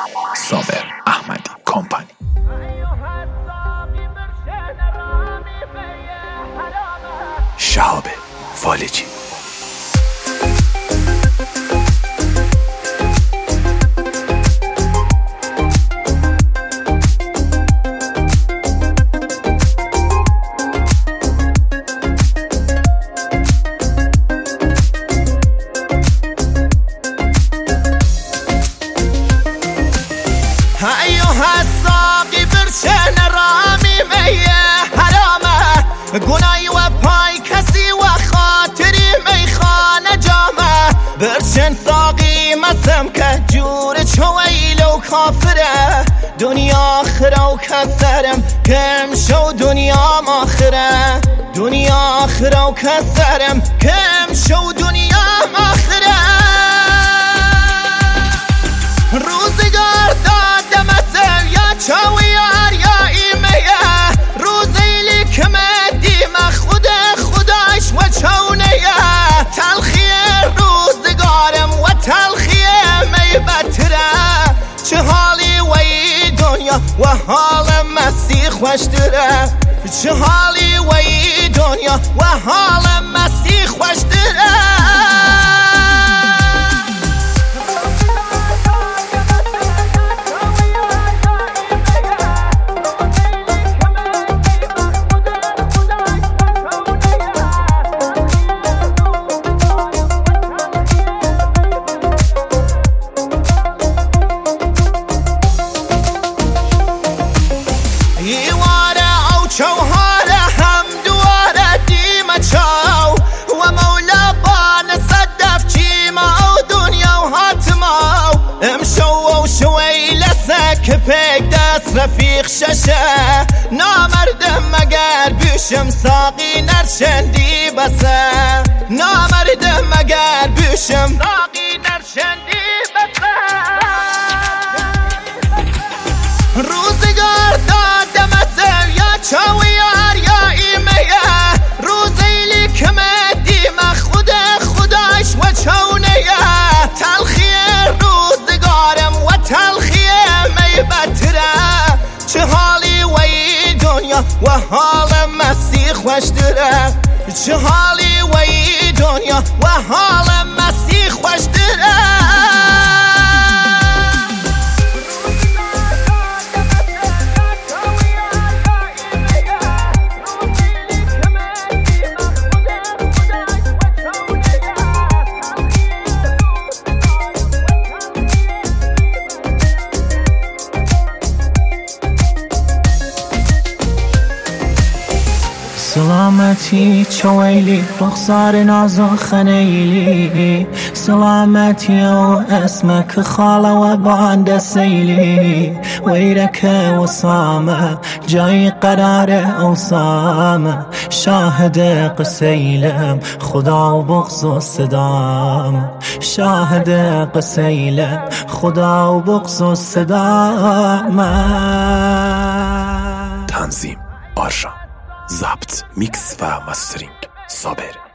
صابر احمدی کمپانی. شهاب فالجی. أيها الساقي برشن رامي مية حرامة گناهی و پای کسی و خاطری میخانه جامه برشن ساقی مسم که جور چویل و کافره دنیا آخره و کسرم کم شو دنیا آخره دنیا آخره و کسرم کم شو دنیا آخره روزگار دادم یا چاویار یا ایمه روزی که مدیم خود خداش و چونه تلخی روزگارم و تلخی می بتره چه حالی وی دنیا و حال مسیح خوشتره چه حالی وی دنیا و حال مسیح خوشتره چوهاره هم دواره دیمه چاو و مولا بان صدف چیما و دنیا و حاتما امشو و شوی لسک پیک دست رفیق ششه نامردم مگر بیشم ساقی نرشندی بسه نامردم مگر بیشم ساقی نرشندی بسه روزگار دادم چاویار یا ایمه روزی که مدیم خود خداش و چونه تلخی روزگارم و تلخی می بتره چه حالی وی دنیا و حال مسیح خوشتره چه حالی وی دنیا و حال مسیح خوشتره سلامتی چویلی رخسار نازو خنیلی سلامتی و اسمك خاله و باند سیلی ویرک وصامه جای قرار اوسامه شاهد قسیلم خدا و بغض و صدام شاهد قسیلم خدا و بغض و صدام. تنظیم آرژان، ضبط، میکس و مسترینگ صابر